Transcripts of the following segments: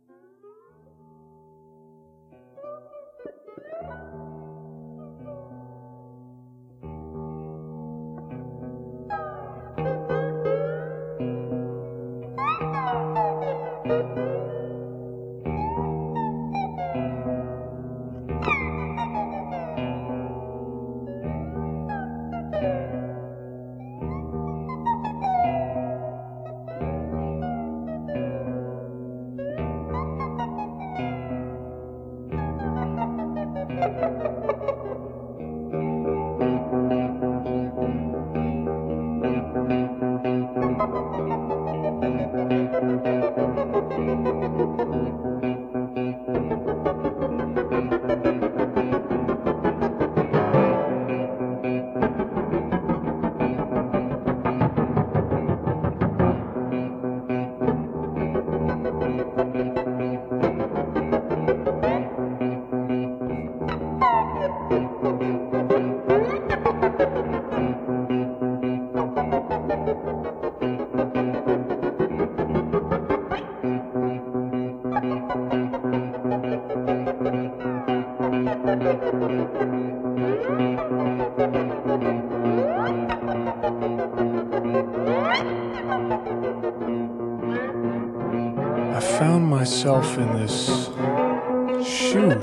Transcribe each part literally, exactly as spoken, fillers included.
I found myself in this chute.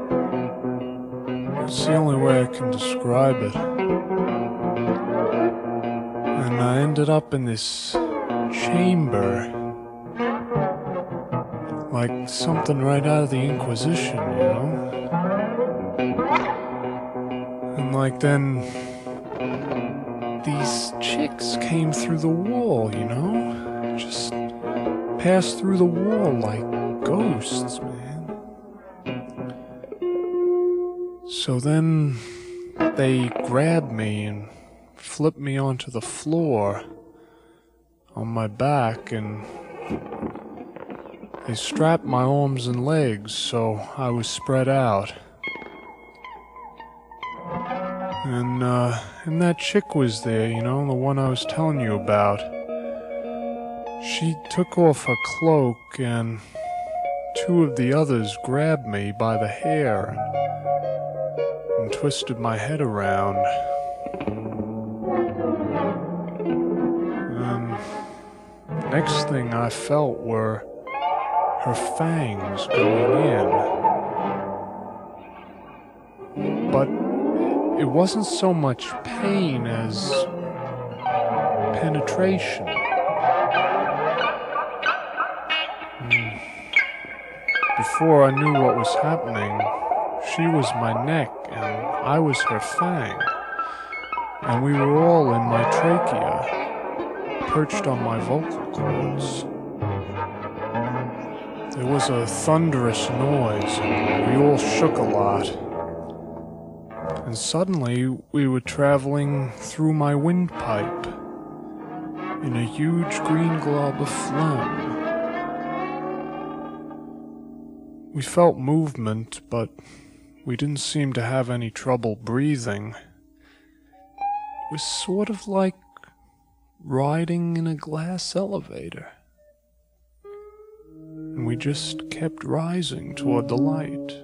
It's the only way I can describe it. And I ended up in this chamber, like something right out of the Inquisition, you know? And like then these chicks came through the wall, you know? Just passed through the wall like ghosts, man. So then they grabbed me and flipped me onto the floor on my back, and they strapped my arms and legs so I was spread out. And, uh, and that chick was there, you know, the one I was telling you about. She took off her cloak, and two of the others grabbed me by the hair and, and twisted my head around. And next thing I felt were her fangs going in. But it wasn't so much pain as penetration. Before I knew what was happening, she was my neck and I was her fang. And we were all in my trachea, perched on my vocal cords. There was a thunderous noise, and we all shook a lot. And suddenly, we were traveling through my windpipe in a huge green glob of phlegm. We felt movement, but we didn't seem to have any trouble breathing. It was sort of like riding in a glass elevator. And we just kept rising toward the light.